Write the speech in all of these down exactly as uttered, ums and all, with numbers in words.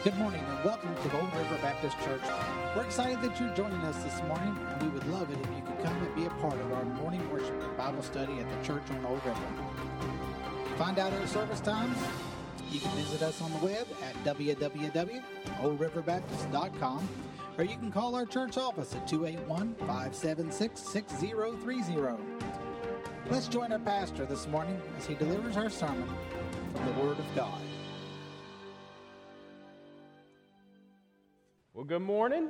Good morning and welcome to Old River Baptist Church. We're excited that you're joining us this morning, and we would love it if you could come and be a part of our morning worship and Bible study at the church on Old River. To find out our service times, you can visit us on the web at w w w dot old river baptist dot com, or you can call our church office at two eight one, five seven six, six zero three zero. Let's join our pastor this morning as he delivers our sermon from the Word of God. Well, good morning.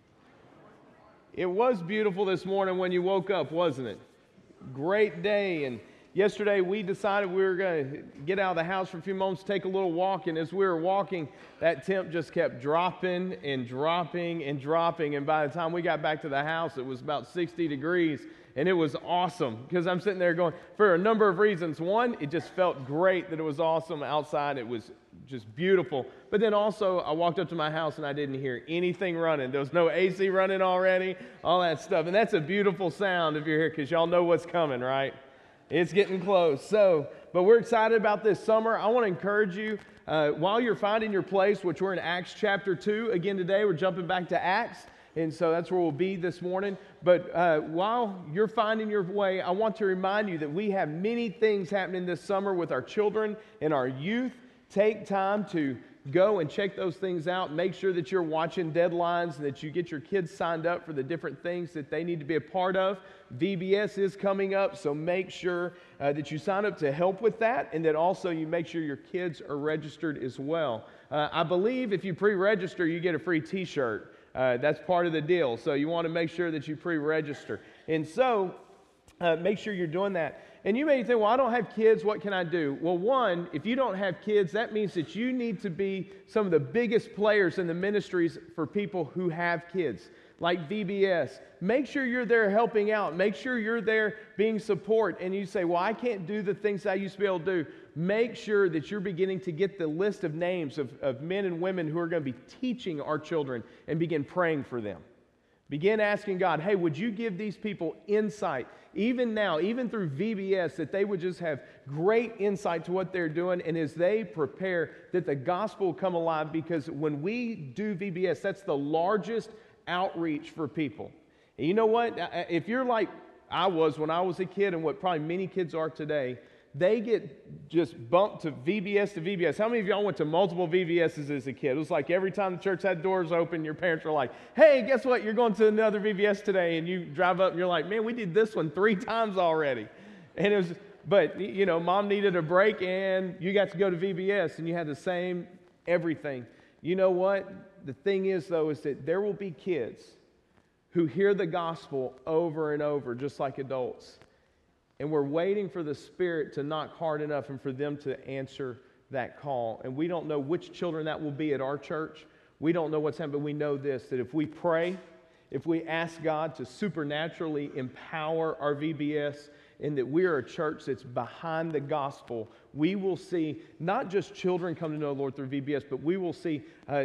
It was beautiful this morning when you woke up, wasn't it? Great day. And yesterday we decided we were going to get out of the house for a few moments, take a little walk. And as we were walking, that temp just kept dropping and dropping and dropping. And by the time we got back to the house, it was about sixty degrees. And it was awesome because I'm sitting there going, for a number of reasons. One, it just felt great that it was awesome outside. It was just beautiful. But then also, I walked up to my house and I didn't hear anything running. There was no A C running already, all that stuff. And that's a beautiful sound if you're here because y'all know what's coming, right? It's getting close. So, but we're excited about this summer. I want to encourage you, uh, while you're finding your place, which we're in Acts chapter two. Again, today we're jumping back to Acts. And so that's where we'll be this morning. But uh, while you're finding your way, I want to remind you that we have many things happening this summer with our children and our youth. Take time to go and check those things out. Make sure that you're watching deadlines and that you get your kids signed up for the different things that they need to be a part of. V B S is coming up, so make sure uh, that you sign up to help with that, and that also you make sure your kids are registered as well. Uh, I believe if you pre-register, you get a free t-shirt. Uh, that's part of the deal. So you want to make sure that you pre-register. And so uh, make sure you're doing that. And you may think, well, I don't have kids. What can I do? Well, one, if you don't have kids, that means that you need to be some of the biggest players in the ministries for people who have kids, like V B S. Make sure you're there helping out. Make sure you're there being support. And you say, well, I can't do the things I used to be able to do. Make sure that you're beginning to get the list of names of, of men and women who are going to be teaching our children and begin praying for them. Begin asking God, hey, would you give these people insight, even now, even through V B S, that they would just have great insight to what they're doing, and as they prepare, that the gospel will come alive, because when we do V B S, that's the largest outreach for people. And you know what? If you're like I was when I was a kid, and what probably many kids are today, they get just bumped to V B S to V B S. How many of y'all went to multiple V B S's as a kid? It was like every time the church had doors open, your parents were like, hey, guess what? You're going to another V B S today. And you drive up and you're like, man, we did this one three times already. And it was, but, you know, mom needed a break and you got to go to V B S and you had the same everything. You know what? The thing is, though, is that there will be kids who hear the gospel over and over, just like adults. And we're waiting for the Spirit to knock hard enough and for them to answer that call. And we don't know which children that will be at our church. We don't know what's happening, but we know this, that if we pray, if we ask God to supernaturally empower our V B S, and that we are a church that's behind the gospel, we will see not just children come to know the Lord through V B S, but we will see uh,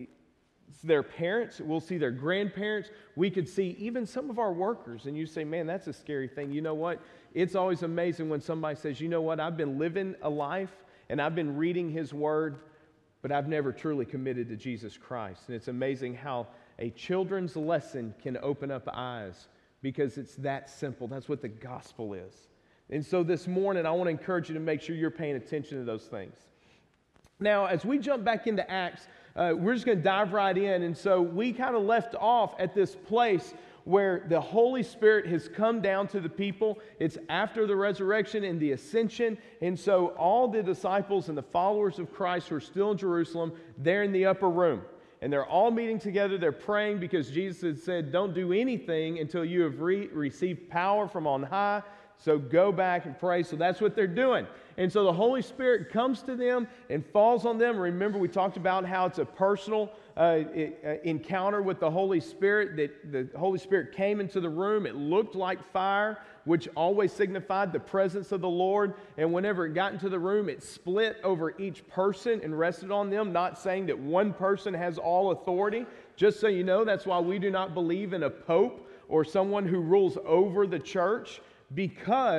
their parents, we'll see their grandparents, we could see even some of our workers. And you say, man, that's a scary thing. You know what? It's always amazing when somebody says, you know what, I've been living a life and I've been reading His Word, but I've never truly committed to Jesus Christ. And it's amazing how a children's lesson can open up eyes, because it's that simple. That's what the gospel is. And so this morning, I want to encourage you to make sure you're paying attention to those things. Now, as we jump back into Acts, uh, we're just going to dive right in. And so we kind of left off at this place where the Holy Spirit has come down to the people. It's after the resurrection and the ascension. And so all the disciples and the followers of Christ who are still in Jerusalem, they're in the upper room. And they're all meeting together. They're praying because Jesus had said, don't do anything until you have re- received power from on high. So go back and pray. So that's what they're doing. And so the Holy Spirit comes to them and falls on them. Remember, we talked about how it's a personal uh, encounter with the Holy Spirit, that the Holy Spirit came into the room. It looked like fire, which always signified the presence of the Lord. And whenever it got into the room, it split over each person and rested on them, not saying that one person has all authority. Just so you know, that's why we do not believe in a pope or someone who rules over the church, because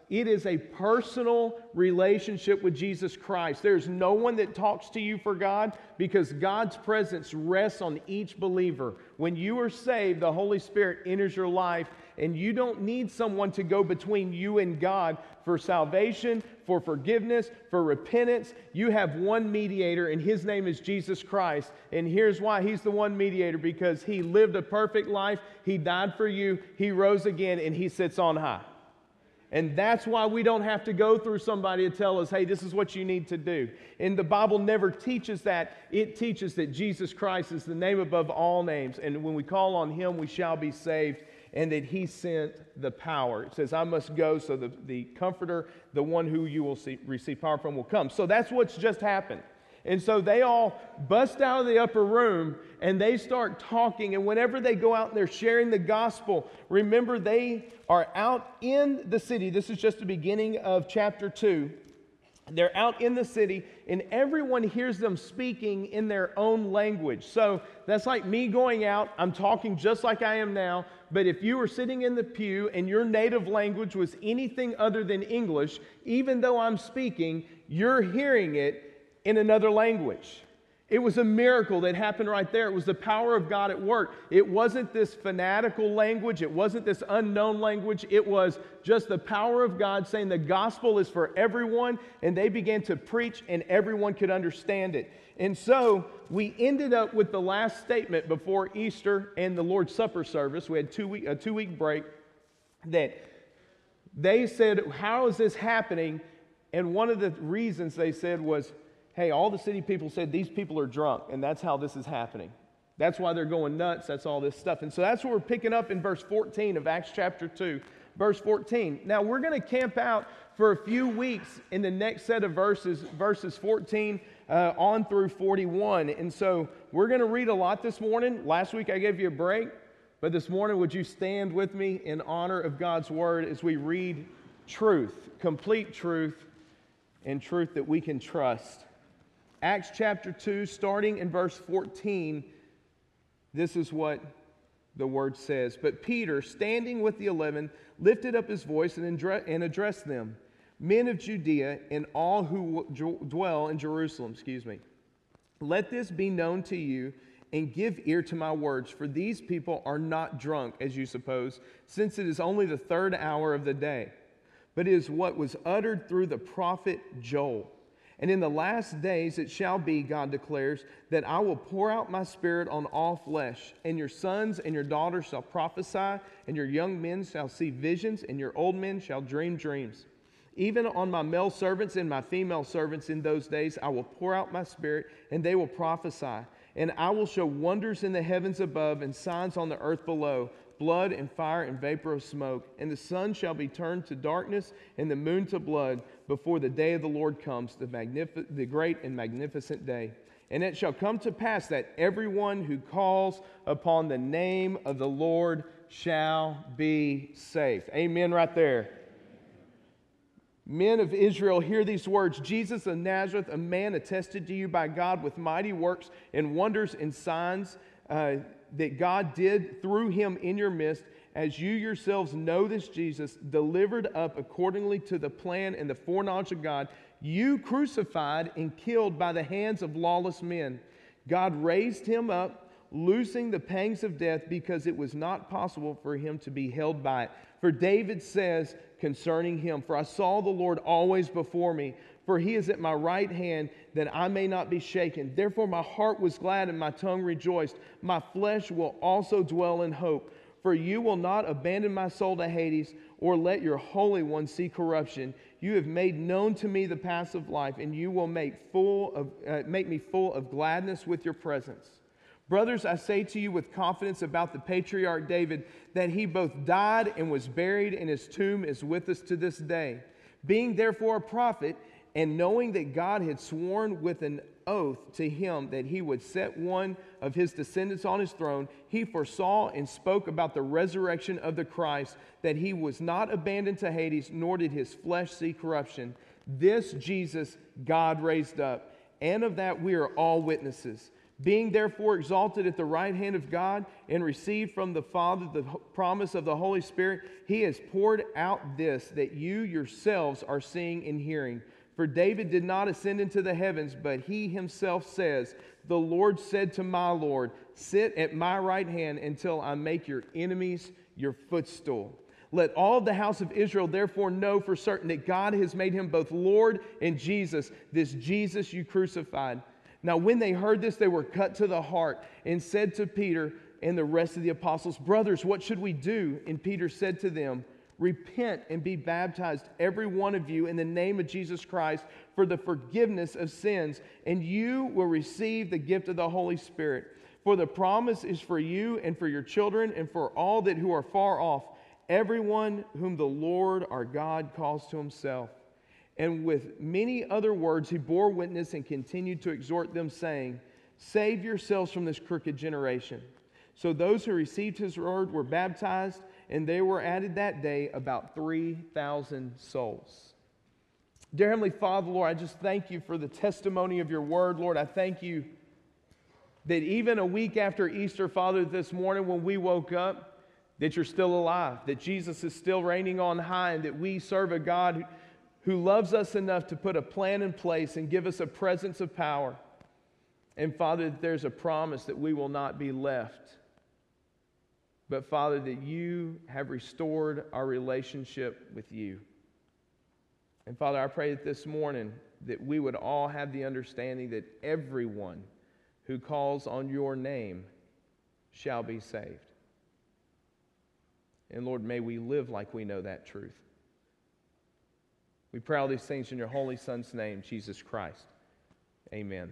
It is a personal relationship with Jesus Christ. There's no one that talks to you for God, because God's presence rests on each believer. When you are saved, the Holy Spirit enters your life, and you don't need someone to go between you and God for salvation, for forgiveness, for repentance. You have one mediator, and His name is Jesus Christ. And here's why He's the one mediator: because He lived a perfect life, He died for you, He rose again, and He sits on high. And that's why we don't have to go through somebody to tell us, hey, this is what you need to do. And the Bible never teaches that. It teaches that Jesus Christ is the name above all names. And when we call on Him, we shall be saved. And that He sent the power. It says, I must go so the, the Comforter, the one who you will see, receive power from, will come. So that's what's just happened. And so they all bust out of the upper room and they start talking. And whenever they go out and they're sharing the gospel, remember they are out in the city. This is just the beginning of chapter two. They're out in the city and everyone hears them speaking in their own language. So that's like me going out. I'm talking just like I am now. But if you were sitting in the pew and your native language was anything other than English, even though I'm speaking, you're hearing it in another language. It was a miracle that happened right there. It was the power of God at work. It wasn't this fanatical language. It wasn't this unknown language. It was just the power of God saying the gospel is for everyone, and they began to preach and everyone could understand it. And so we ended up with the last statement before Easter and the Lord's Supper service. We had two week, a two-week break that they said, how is this happening? And one of the reasons they said was, hey, all the city people said these people are drunk, and that's how this is happening. That's why they're going nuts. That's all this stuff. And so that's what we're picking up in verse fourteen of Acts chapter two. Verse fourteen. Now, we're going to camp out for a few weeks in the next set of verses, verses fourteen uh, on through forty-one. And so we're going to read a lot this morning. Last week I gave you a break, but this morning would you stand with me in honor of God's Word as we read truth, complete truth, and truth that we can trust. Acts chapter two, starting in verse fourteen, this is what the Word says. But Peter, standing with the eleven, lifted up his voice and addressed them. Men of Judea and all who dwell in Jerusalem, excuse me, let this be known to you, and give ear to my words, for these people are not drunk, as you suppose, since it is only the third hour of the day. But it is what was uttered through the prophet Joel. And in the last days it shall be, God declares, that I will pour out my Spirit on all flesh, and your sons and your daughters shall prophesy, and your young men shall see visions, and your old men shall dream dreams. Even on my male servants and my female servants in those days I will pour out my Spirit, and they will prophesy. And I will show wonders in the heavens above and signs on the earth below, blood and fire and vapor of smoke. And the sun shall be turned to darkness and the moon to blood before the day of the Lord comes, the, magnific- the great and magnificent day. And it shall come to pass that everyone who calls upon the name of the Lord shall be saved. Amen right there. Men of Israel, hear these words. Jesus of Nazareth, a man attested to you by God with mighty works and wonders and signs uh, that God did through him in your midst, as you yourselves know this Jesus, delivered up accordingly to the plan and the foreknowledge of God, you crucified and killed by the hands of lawless men. God raised him up, loosing the pangs of death, because it was not possible for him to be held by it. For David says concerning him, for I saw the Lord always before me, for he is at my right hand, that I may not be shaken. Therefore my heart was glad and my tongue rejoiced. My flesh will also dwell in hope. For you will not abandon my soul to Hades, or let your Holy One see corruption. You have made known to me the paths of life, and you will make full of uh, make me full of gladness with your presence. Brothers, I say to you with confidence about the patriarch David, that he both died and was buried, and his tomb is with us to this day. Being therefore a prophet, and knowing that God had sworn with an oath to him that he would set one of his descendants on his throne, he foresaw and spoke about the resurrection of the Christ, that he was not abandoned to Hades, nor did his flesh see corruption. This Jesus God raised up, and of that we are all witnesses. Being therefore exalted at the right hand of God and received from the Father the promise of the Holy Spirit, he has poured out this that you yourselves are seeing and hearing. For David did not ascend into the heavens, but he himself says, the Lord said to my Lord, sit at my right hand until I make your enemies your footstool. Let all the house of Israel therefore know for certain that God has made him both Lord and Jesus, this Jesus you crucified. Now when they heard this, they were cut to the heart and said to Peter and the rest of the apostles, brothers, what should we do? And Peter said to them, repent and be baptized, every one of you, in the name of Jesus Christ for the forgiveness of sins, and you will receive the gift of the Holy Spirit. For the promise is for you and for your children and for all that who are far off, everyone whom the Lord our God calls to himself. And with many other words he bore witness and continued to exhort them, saying, save yourselves from this crooked generation. So those who received his word were baptized, and there were added that day about three thousand souls. Dear Heavenly Father, Lord, I just thank you for the testimony of your word. Lord, I thank you that even a week after Easter, Father, this morning when we woke up, that you're still alive, that Jesus is still reigning on high, and that we serve a God who who loves us enough to put a plan in place and give us a presence of power. And Father, there's a promise that we will not be left. But Father, that you have restored our relationship with you. And Father, I pray that this morning that we would all have the understanding that everyone who calls on your name shall be saved. And Lord, may we live like we know that truth. We pray all these things in your holy Son's name, Jesus Christ. Amen.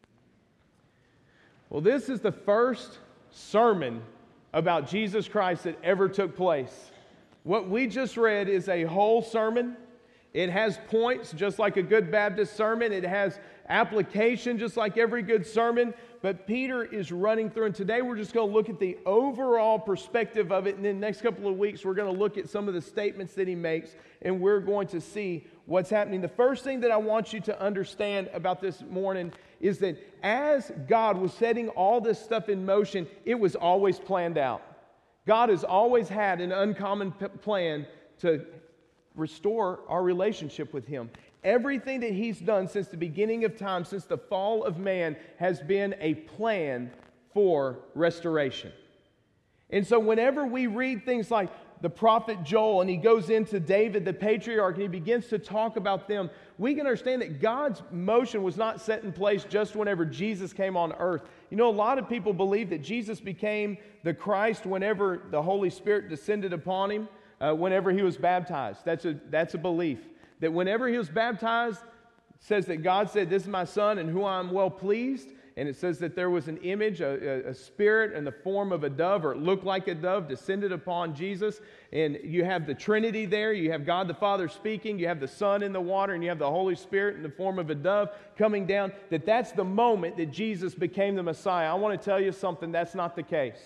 Well, this is the first sermon about Jesus Christ that ever took place. What we just read is a whole sermon. It has points just like a good Baptist sermon. It has application just like every good sermon. But Peter is running through, and today we're just going to look at the overall perspective of it, and then the next couple of weeks we're going to look at some of the statements that he makes, and we're going to see what's happening. The first thing that I want you to understand about this morning is that as God was setting all this stuff in motion, it was always planned out. God has always had an uncommon p- plan to restore our relationship with him. Everything that he's done since the beginning of time, since the fall of man, has been a plan for restoration. And so whenever we read things like the prophet Joel, and he goes into David, the patriarch, and he begins to talk about them, we can understand that God's motion was not set in place just whenever Jesus came on earth. You know, a lot of people believe that Jesus became the Christ whenever the Holy Spirit descended upon him, uh, whenever he was baptized. That's a, that's a belief. That whenever he was baptized, it says that God said, this is my son in whom I'm well pleased. And it says that there was an image, a, a, a spirit in the form of a dove, or it looked like a dove, descended upon Jesus. And you have the Trinity there. You have God the Father speaking. You have the Son in the water. And you have the Holy Spirit in the form of a dove coming down. That that's the moment that Jesus became the Messiah. I want to tell you something. That's not the case.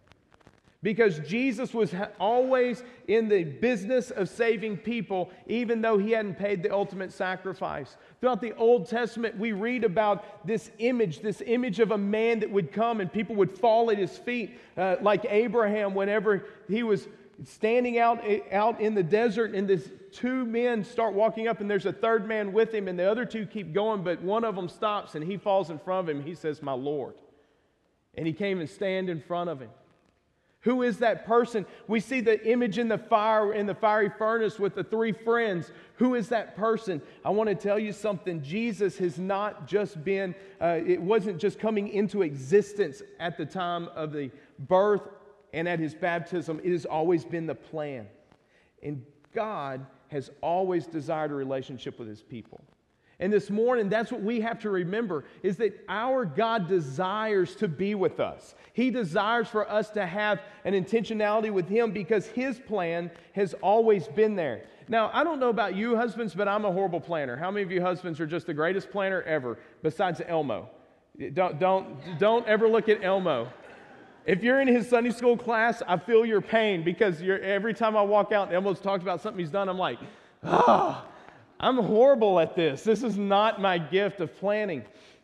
Because Jesus was always in the business of saving people, even though he hadn't paid the ultimate sacrifice. Throughout the Old Testament, we read about this image, this image of a man that would come and people would fall at his feet, uh, like Abraham whenever he was standing out, out in the desert, and this two men start walking up, and there's a third man with him, and the other two keep going, but one of them stops, and he falls in front of him. He says, my Lord. And he came and stand in front of him. Who is that person? We see the image in the fire, in the fiery furnace with the three friends. Who is that person? I want to tell you something. Jesus has not just been, uh, it wasn't just coming into existence at the time of the birth and at his baptism. It has always been the plan. And God has always desired a relationship with his people. And this morning, that's what we have to remember, is that our God desires to be with us. He desires for us to have an intentionality with him because his plan has always been there. Now, I don't know about you husbands, but I'm a horrible planner. How many of you husbands are just the greatest planner ever, besides Elmo? Don't, don't, don't ever look at Elmo. If you're in his Sunday school class, I feel your pain because you're, every time I walk out and Elmo's talked about something he's done, I'm like, ah. I'm horrible at this. This is not my gift of planning.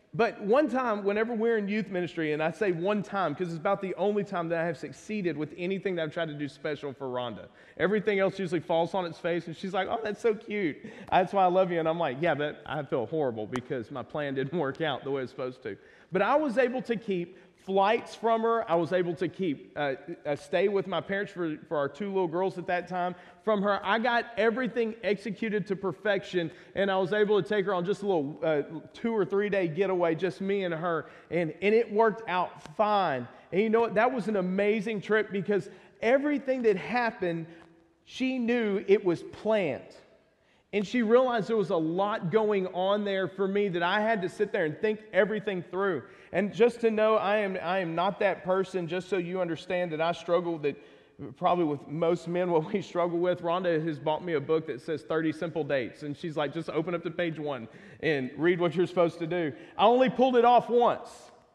But one time, whenever we're in youth ministry, and I say one time because it's about the only time that I have succeeded with anything that I've tried to do special for Rhonda. Everything else usually falls on its face, and she's like, oh, that's so cute. That's why I love you. And I'm like, yeah, but I feel horrible because my plan didn't work out the way it's supposed to. But I was able to keep flights from her. I was able to keep uh, a stay with my parents for, for our two little girls at that time from her. I got everything executed to perfection, and I was able to take her on just a little uh, two or three day getaway, just me and her, and, and it worked out fine. And you know what? That was an amazing trip because everything that happened, she knew it was planned. And she realized there was a lot going on there for me that I had to sit there and think everything through. And just to know I am I am not that person, just so you understand that I struggle that probably with most men what we struggle with. Rhonda has bought me a book that says thirty simple dates. And she's like, just open up to page one and read what you're supposed to do. I only pulled it off once.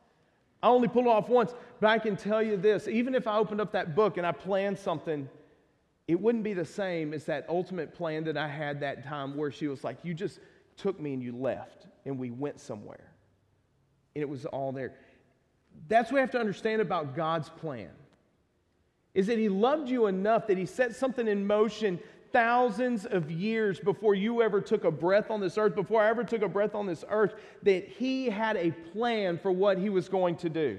I only pulled it off once. But I can tell you this, even if I opened up that book and I planned something, it wouldn't be the same as that ultimate plan that I had that time where she was like, you just took me and you left and we went somewhere. And it was all there. That's what we have to understand about God's plan. Is that He loved you enough that He set something in motion thousands of years before you ever took a breath on this earth, before I ever took a breath on this earth, that He had a plan for what He was going to do.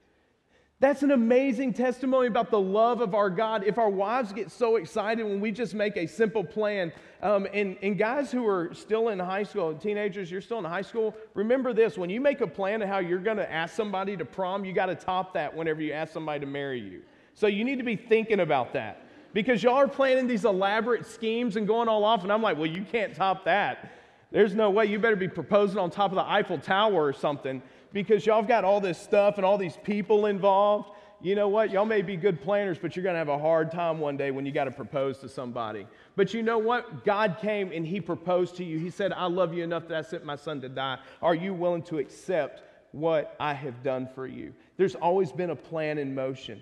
That's an amazing testimony about the love of our God. If our wives get so excited when we just make a simple plan, um, and, and guys who are still in high school, teenagers, you're still in high school, remember this, when you make a plan of how you're going to ask somebody to prom, you got to top that whenever you ask somebody to marry you. So you need to be thinking about that because y'all are planning these elaborate schemes and going all off, and I'm like, well, you can't top that. There's no way. You better be proposing on top of the Eiffel Tower or something, because y'all have got all this stuff and all these people involved. You know what? Y'all may be good planners, but you're going to have a hard time one day when you got to propose to somebody. But you know what? God came and He proposed to you. He said, I love you enough that I sent my son to die. Are you willing to accept what I have done for you? There's always been a plan in motion.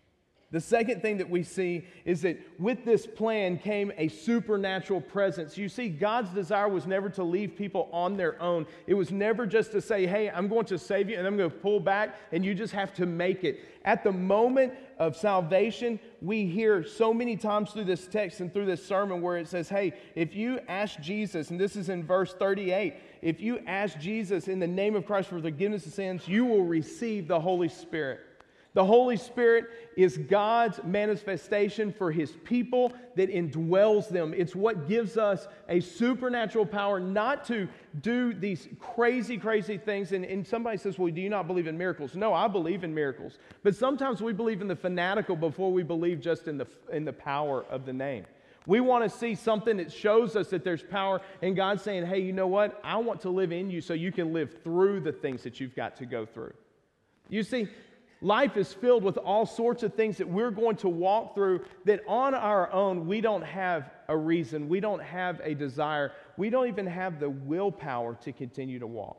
The second thing that we see is that with this plan came a supernatural presence. You see, God's desire was never to leave people on their own. It was never just to say, hey, I'm going to save you and I'm going to pull back and you just have to make it. At the moment of salvation, we hear so many times through this text and through this sermon where it says, hey, if you ask Jesus, and this is in verse thirty-eight, if you ask Jesus in the name of Christ for forgiveness of sins, you will receive the Holy Spirit. The Holy Spirit is God's manifestation for His people that indwells them. It's what gives us a supernatural power not to do these crazy, crazy things. And, and somebody says, well, do you not believe in miracles? No, I believe in miracles. But sometimes we believe in the fanatical before we believe just in the, in the power of the name. We want to see something that shows us that there's power, and God's saying, hey, you know what? I want to live in you so you can live through the things that you've got to go through. You see, life is filled with all sorts of things that we're going to walk through that on our own we don't have a reason, we don't have a desire, we don't even have the willpower to continue to walk.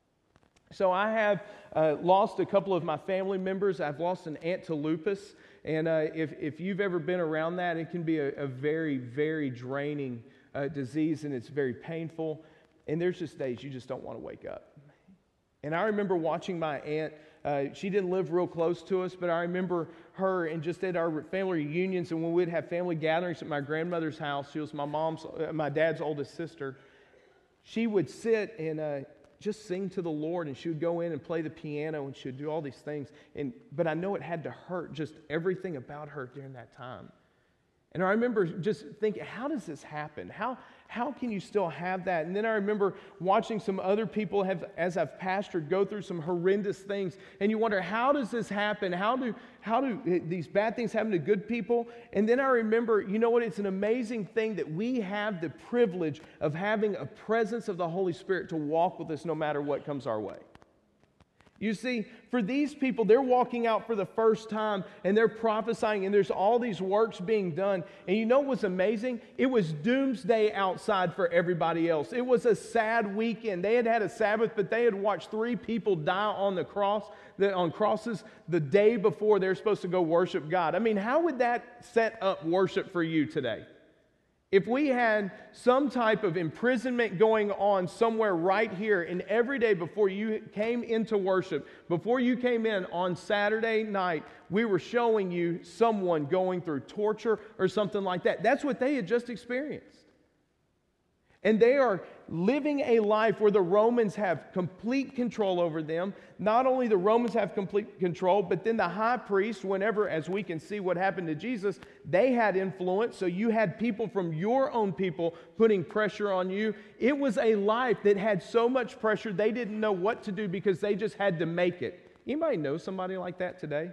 So I have uh, lost a couple of my family members. I've lost an aunt to lupus, and uh, if, if you've ever been around that, it can be a, a very, very draining uh, disease, and it's very painful, and there's just days you just don't want to wake up. And I remember watching my aunt. Uh, she didn't live real close to us, but I remember her and just at our family reunions and when we'd have family gatherings at my grandmother's house. She was my mom's, uh, my dad's oldest sister. She would sit and uh, just sing to the Lord, and she would go in and play the piano, and she would do all these things. And but I know it had to hurt, just everything about her during that time. And I remember just thinking, how does this happen? How how can you still have that? And then I remember watching some other people have, as I've pastored, go through some horrendous things. And you wonder, how does this happen? How do how do these bad things happen to good people? And then I remember, you know what? It's an amazing thing that we have the privilege of having a presence of the Holy Spirit to walk with us no matter what comes our way. You see, for these people, they're walking out for the first time and they're prophesying, and there's all these works being done. And you know what's amazing? It was doomsday outside for everybody else. It was a sad weekend. They had had a Sabbath, but they had watched three people die on the cross, the, on crosses the day before they're supposed to go worship God. I mean, how would that set up worship for you today? If we had some type of imprisonment going on somewhere right here, and every day before you came into worship, before you came in on Saturday night, we were showing you someone going through torture or something like that. That's what they had just experienced. And they are living a life where the Romans have complete control over them. Not only the Romans have complete control, but then the high priest, whenever, as we can see what happened to Jesus, they had influence. So you had people from your own people putting pressure on you. It was a life that had so much pressure, they didn't know what to do because they just had to make it. Anybody know somebody like that today?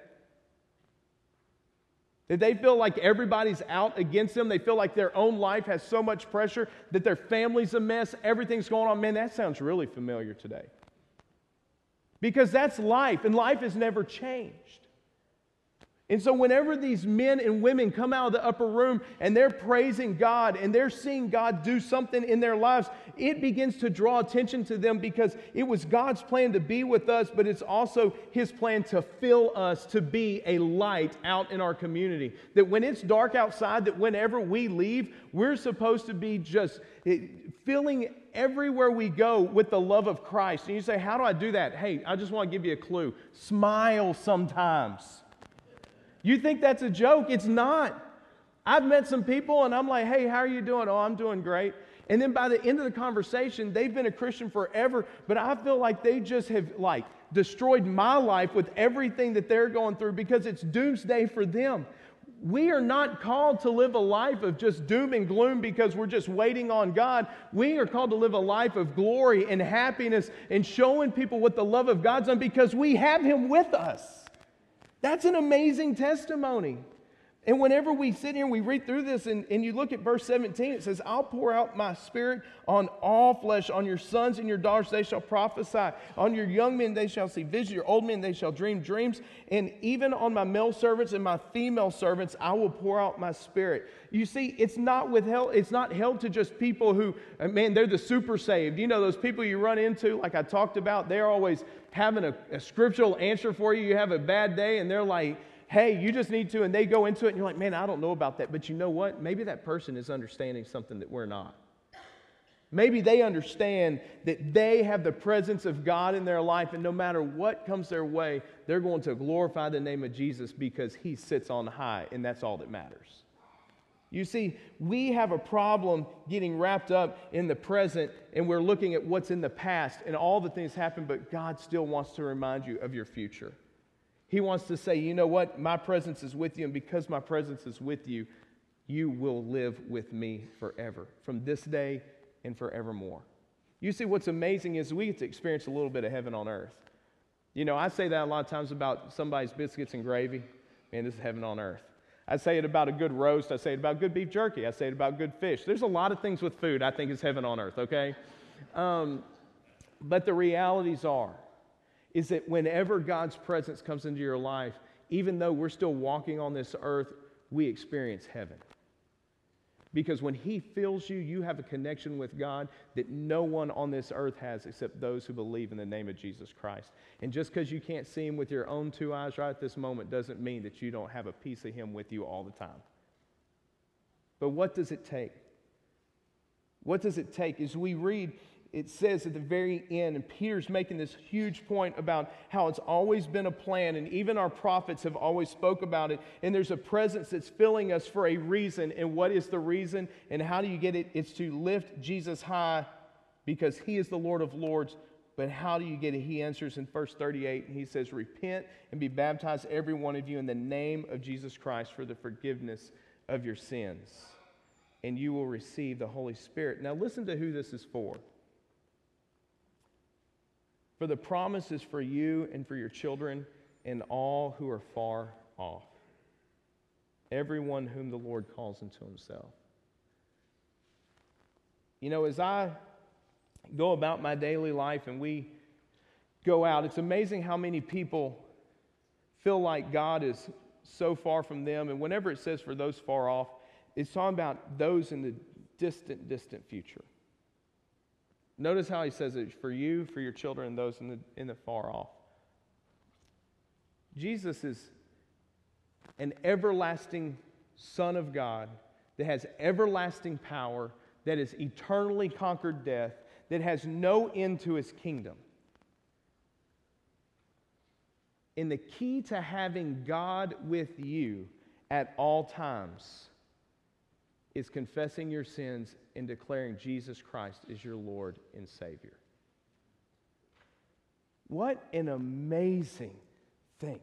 That they feel like everybody's out against them. They feel like their own life has so much pressure, that their family's a mess, everything's going on. Man, that sounds really familiar today. Because that's life, and life has never changed. And so whenever these men and women come out of the upper room and they're praising God and they're seeing God do something in their lives, it begins to draw attention to them because it was God's plan to be with us, but it's also His plan to fill us to be a light out in our community. That when it's dark outside, that whenever we leave, we're supposed to be just filling everywhere we go with the love of Christ. And you say, how do I do that? Hey, I just want to give you a clue. Smile sometimes. You think that's a joke? It's not. I've met some people and I'm like, hey, how are you doing? Oh, I'm doing great. And then by the end of the conversation, they've been a Christian forever, but I feel like they just have like destroyed my life with everything that they're going through because it's doomsday for them. We are not called to live a life of just doom and gloom because we're just waiting on God. We are called to live a life of glory and happiness and showing people what the love of God's done because we have Him with us. That's an amazing testimony. And whenever we sit here and we read through this and, and you look at verse seventeen, it says, I'll pour out my spirit on all flesh. On your sons and your daughters they shall prophesy. On your young men they shall see visions. Your old men they shall dream dreams. And even on my male servants and my female servants I will pour out my spirit. You see, it's not withheld, it's not held to just people who, man, they're the super saved. You know, those people you run into, like I talked about, they're always having a, a scriptural answer for you. You have a bad day and they're like, hey, you just need to, and they go into it and you're like, man, I don't know about that. But you know what? Maybe that person is understanding something that we're not. Maybe they understand that they have the presence of God in their life, and no matter what comes their way, they're going to glorify the name of Jesus because He sits on high, and that's all that matters. You see, we have a problem getting wrapped up in the present, and we're looking at what's in the past, and all the things happen, but God still wants to remind you of your future. He wants to say, you know what? My presence is with you, and because my presence is with you, you will live with me forever, from this day and forevermore. You see, what's amazing is we get to experience a little bit of heaven on earth. You know, I say that a lot of times about somebody's biscuits and gravy. Man, this is heaven on earth. I say it about a good roast. I say it about good beef jerky. I say it about good fish. There's a lot of things with food I think is heaven on earth, okay? Um, but the realities are, is that whenever God's presence comes into your life, even though we're still walking on this earth, we experience heaven. Because when He fills you, you have a connection with God that no one on this earth has except those who believe in the name of Jesus Christ. And just because you can't see Him with your own two eyes right at this moment doesn't mean that you don't have a piece of Him with you all the time. But what does it take? What does it take? As we read, it says at the very end, and Peter's making this huge point about how it's always been a plan, and even our prophets have always spoke about it, and there's a presence that's filling us for a reason. And what is the reason, and how do you get it? It's to lift Jesus high because He is the Lord of Lords. But how do you get it? He answers in verse thirty-eight, and He says, repent and be baptized, every one of you, in the name of Jesus Christ for the forgiveness of your sins, and you will receive the Holy Spirit. Now listen to who this is for. For the promise is for you and for your children and all who are far off, everyone whom the Lord calls into Himself. You know, as I go about my daily life and we go out, it's amazing how many people feel like God is so far from them. And whenever it says for those far off, it's talking about those in the distant, distant future. Notice how He says it, for you, for your children, and those in the, in the far off. Jesus is an everlasting Son of God that has everlasting power, that has eternally conquered death, that has no end to his kingdom. And the key to having God with you at all times is confessing your sins and declaring Jesus Christ as your Lord and Savior. What an amazing thing.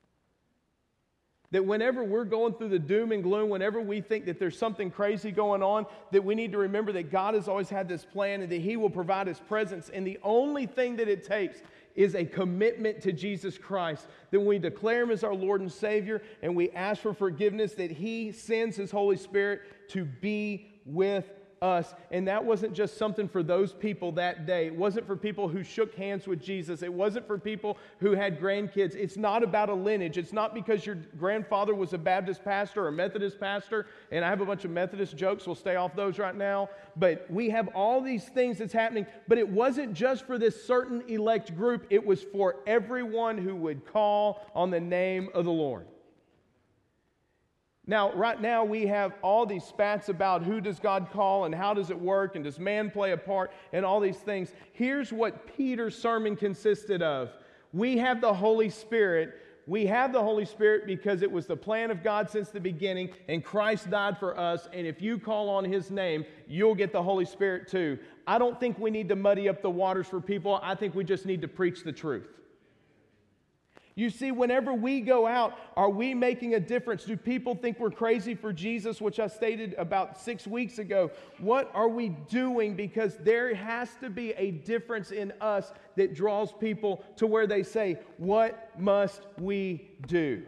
That whenever we're going through the doom and gloom, whenever we think that there's something crazy going on, that we need to remember that God has always had this plan and that He will provide His presence. And the only thing that it takes is a commitment to Jesus Christ. That when we declare Him as our Lord and Savior and we ask for forgiveness, that He sends His Holy Spirit to be with us. And that wasn't just something for those people that day. It wasn't for people who shook hands with Jesus. It wasn't for people who had grandkids. It's not about a lineage. It's not because your grandfather was a Baptist pastor or a Methodist pastor. And I have a bunch of Methodist jokes. We'll stay off those right now. But we have all these things that's happening. But it wasn't just for this certain elect group. It was for everyone who would call on the name of the Lord. Now, right now we have all these spats about who does God call and how does it work and does man play a part and all these things. Here's what Peter's sermon consisted of. We have the Holy Spirit. We have the Holy Spirit because it was the plan of God since the beginning, and Christ died for us, and if you call on His name, you'll get the Holy Spirit too. I don't think we need to muddy up the waters for people. I think we just need to preach the truth. You see, whenever we go out, are we making a difference? Do people think we're crazy for Jesus, which I stated about six weeks ago? What are we doing? Because there has to be a difference in us that draws people to where they say, what must we do?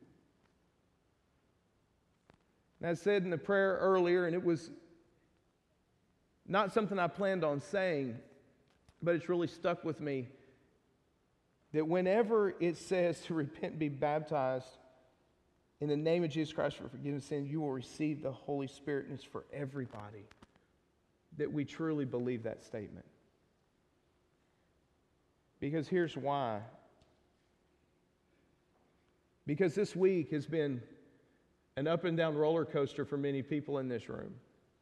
And I said in the prayer earlier, and it was not something I planned on saying, but it's really stuck with me, that whenever it says to repent and be baptized in the name of Jesus Christ for forgiveness of sins, you will receive the Holy Spirit, and it's for everybody. That we truly believe that statement. Because here's why. Because this week has been an up and down roller coaster for many people in this room.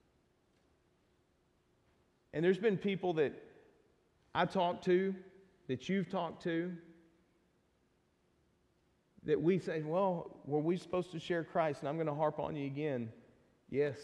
And there's been people that I talked to, that you've talked to, that we say, well, were we supposed to share Christ? And I'm going to harp on you again. Yes.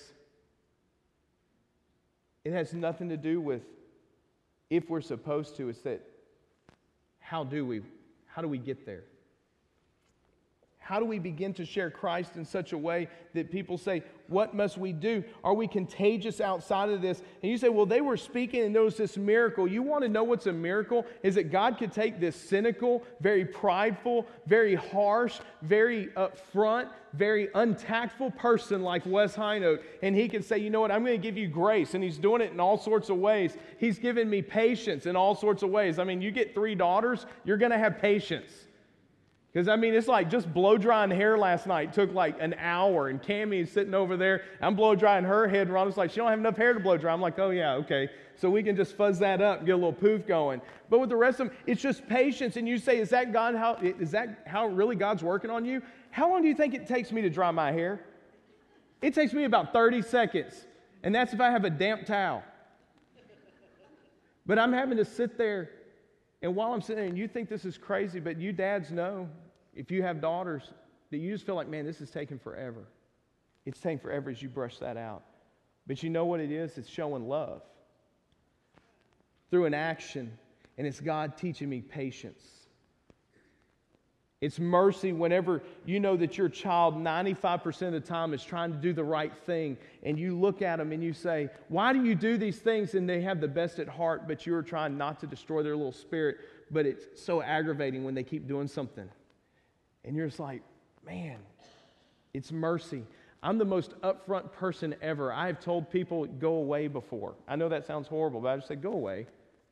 It has nothing to do with if we're supposed to. It's that how do we, how do we get there? How do we begin to share Christ in such a way that people say, what must we do? Are we contagious outside of this? And you say, well, they were speaking and there was this miracle. You want to know what's a miracle? Is that God could take this cynical, very prideful, very harsh, very upfront, very untactful person like Wes Hinote, and He can say, you know what, I'm going to give you grace. And He's doing it in all sorts of ways. He's given me patience in all sorts of ways. I mean, you get three daughters, you're going to have patience. Because, I mean, it's like just blow-drying hair last night took like an hour, and Cammie is sitting over there. I'm blow-drying her head, and Rhonda's like, she don't have enough hair to blow-dry. I'm like, oh, yeah, okay. So we can just fuzz that up and get a little poof going. But with the rest of them, it's just patience. And you say, is that God? How is that how really God's working on you? How long do you think it takes me to dry my hair? It takes me about thirty seconds, and that's if I have a damp towel. But I'm having to sit there, and while I'm sitting there, and you think this is crazy, but you dads know, if you have daughters, that you just feel like, man, this is taking forever. It's taking forever as you brush that out. But you know what it is? It's showing love through an action, and it's God teaching me patience. It's mercy whenever you know that your child ninety-five percent of the time is trying to do the right thing, and you look at them and you say, why do you do these things? And they have the best at heart, but you're trying not to destroy their little spirit, but it's so aggravating when they keep doing something. And you're just like, man, it's mercy. I'm the most upfront person ever. I have told people, go away before. I know that sounds horrible, but I just say, go away.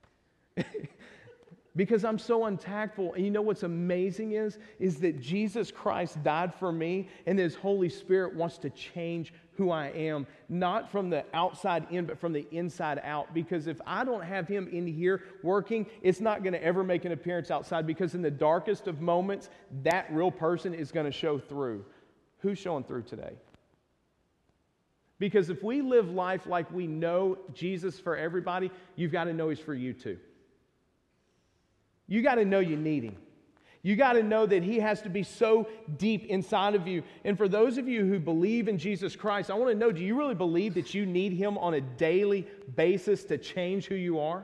Because I'm so untactful. And you know what's amazing is, is that Jesus Christ died for me, and His Holy Spirit wants to change who I am, not from the outside in, but from the inside out. Because if I don't have Him in here working, it's not going to ever make an appearance outside, because in the darkest of moments, that real person is going to show through. Who's showing through today? Because if we live life like we know Jesus for everybody, you've got to know He's for you too. You got to know you need Him. You got to know that He has to be so deep inside of you. And for those of you who believe in Jesus Christ, I want to know, do you really believe that you need Him on a daily basis to change who you are?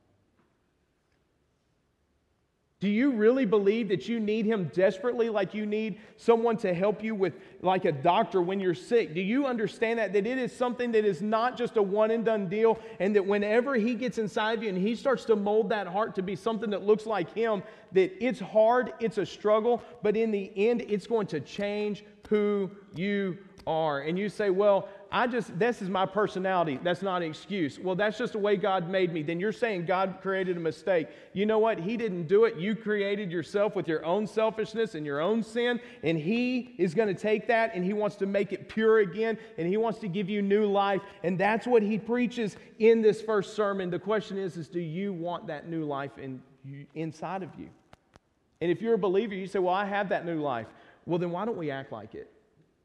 Do you really believe that you need Him desperately, like you need someone to help you with, like a doctor when you're sick? Do you understand that? That it is something that is not just a one and done deal, and that whenever He gets inside of you and He starts to mold that heart to be something that looks like Him, that it's hard, it's a struggle, but in the end, it's going to change who you are. And you say, well, I just, this is my personality. That's not an excuse. Well, that's just the way God made me. Then you're saying God created a mistake. You know what? He didn't do it. You created yourself with your own selfishness and your own sin. And He is going to take that and He wants to make it pure again. And He wants to give you new life. And that's what He preaches in this first sermon. The question is, is do you want that new life in, inside of you? And if you're a believer, you say, well, I have that new life. Well, then why don't we act like it?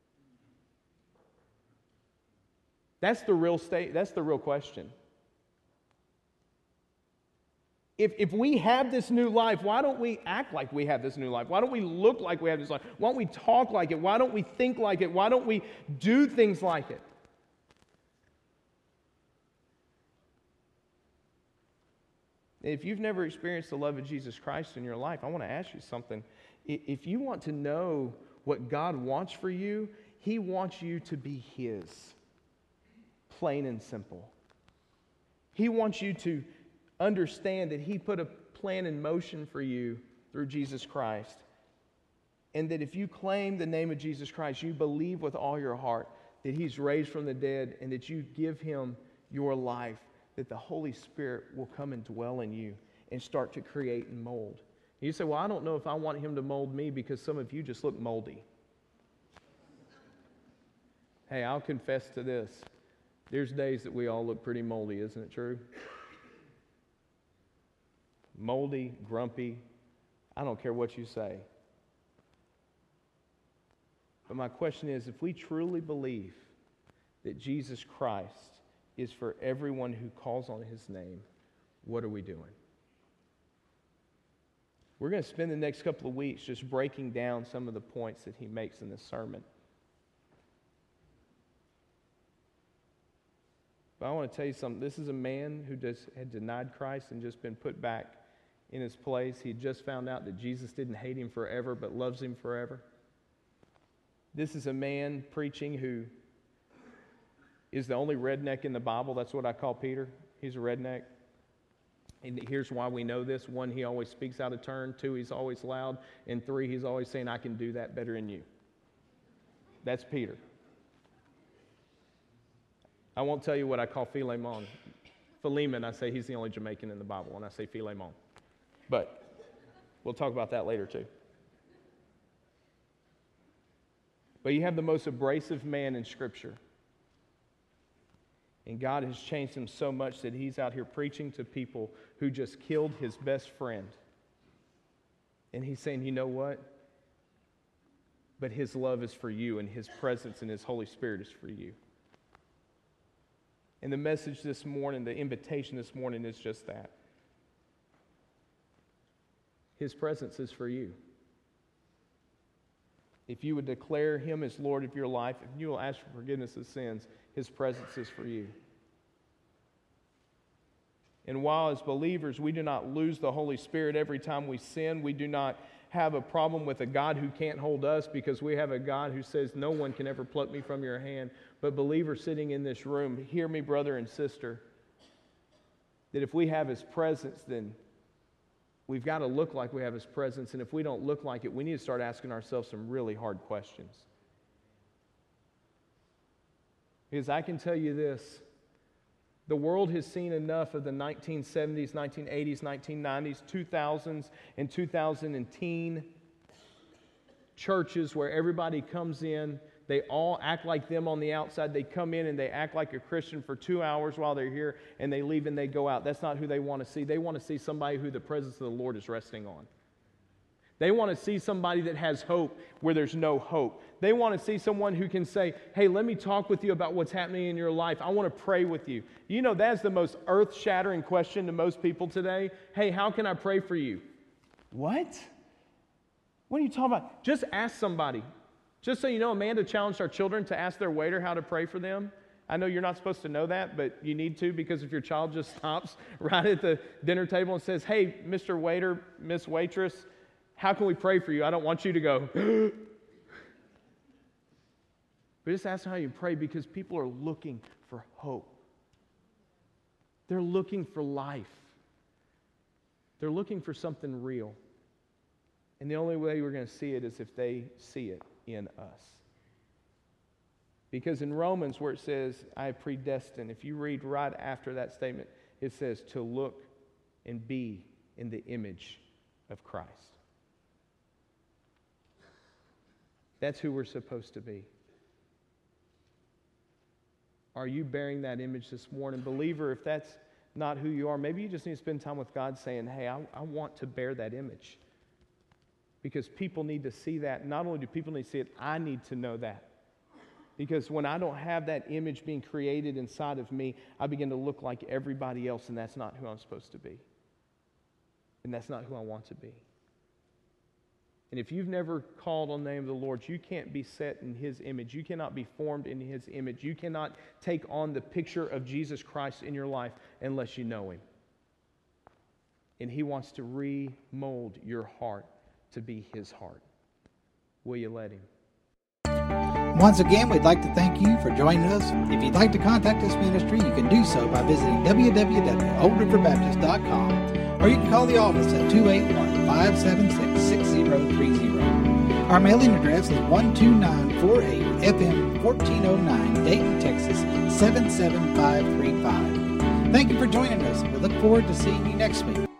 That's the real state. That's the real question. If, if we have this new life, why don't we act like we have this new life? Why don't we look like we have this life? Why don't we talk like it? Why don't we think like it? Why don't we do things like it? If you've never experienced the love of Jesus Christ in your life, I want to ask you something. If you want to know what God wants for you, He wants you to be His. Plain and simple. He wants you to understand that He put a plan in motion for you through Jesus Christ. And that if you claim the name of Jesus Christ, you believe with all your heart that He's raised from the dead, and that you give Him your life, that the Holy Spirit will come and dwell in you and start to create and mold. And you say, well, I don't know if I want Him to mold me because some of you just look moldy. Hey, I'll confess to this. There's days that we all look pretty moldy, isn't it true? Moldy, grumpy, I don't care what you say. But my question is, if we truly believe that Jesus Christ is for everyone who calls on His name, what are we doing? We're going to spend the next couple of weeks just breaking down some of the points that He makes in this sermon. But I want to tell you something. This is a man who just had denied Christ and just been put back in His place. He just found out that Jesus didn't hate him forever, but loves him forever. This is a man preaching who is the only redneck in the Bible. That's what I call Peter. He's a redneck. And here's why we know this. One, he always speaks out of turn. Two, he's always loud. And three, he's always saying, I can do that better than you. That's Peter. I won't tell you what I call Philemon. Philemon, I say he's the only Jamaican in the Bible, and I say Philemon. But we'll talk about that later too. But you have the most abrasive man in Scripture. And God has changed him so much that he's out here preaching to people who just killed his best friend. And he's saying, you know what? But His love is for you, and His presence and His Holy Spirit is for you. And the message this morning, the invitation this morning is just that. His presence is for you. If you would declare Him as Lord of your life, if you will ask for forgiveness of sins, His presence is for you. And while as believers we do not lose the Holy Spirit every time we sin, we do not have a problem with a God who can't hold us, because we have a God who says, no one can ever pluck me from your hand. But believers sitting in this room, hear me, brother and sister, that if we have His presence, then we've got to look like we have His presence. And if we don't look like it, we need to start asking ourselves some really hard questions. Because I can tell you this, the world has seen enough of the nineteen seventies, nineteen eighties, nineteen nineties, two thousands, and two thousand ten churches where everybody comes in, they all act like them on the outside. They come in and they act like a Christian for two hours while they're here, and they leave and they go out. That's not who they want to see. They want to see somebody who the presence of the Lord is resting on. They want to see somebody that has hope where there's no hope. They want to see someone who can say, hey, let me talk with you about what's happening in your life. I want to pray with you. You know, that's the most earth-shattering question to most people today. Hey, how can I pray for you? What? What are you talking about? Just ask somebody. Just so you know, Amanda challenged our children to ask their waiter how to pray for them. I know you're not supposed to know that, but you need to, because if your child just stops right at the dinner table and says, hey, Mister Waiter, Miss Waitress, how can we pray for you? I don't want you to go, but just ask them how you pray, because people are looking for hope. They're looking for life. They're looking for something real. And the only way we're going to see it is if they see it in us. Because in Romans, where it says, I predestined, if you read right after that statement, it says to look and be in the image of Christ. That's who we're supposed to be. Are you bearing that image this morning? Believer, if that's not who you are, maybe you just need to spend time with God saying, hey, I, I want to bear that image. Because people need to see that. Not only do people need to see it, I need to know that. Because when I don't have that image being created inside of me, I begin to look like everybody else, and that's not who I'm supposed to be. And that's not who I want to be. And if you've never called on the name of the Lord, you can't be set in His image. You cannot be formed in His image. You cannot take on the picture of Jesus Christ in your life unless you know Him. And He wants to remold your heart to be His heart. Will you let Him? Once again, we'd like to thank you for joining us. If you'd like to contact this ministry, you can do so by visiting w w w dot old river baptist dot com, or you can call the office at two eight one, five seven six, six zero three zero. Our mailing address is one two nine four eight F M fourteen oh nine, Dayton, Texas seven seven five three five. Thank you for joining us. We look forward to seeing you next week.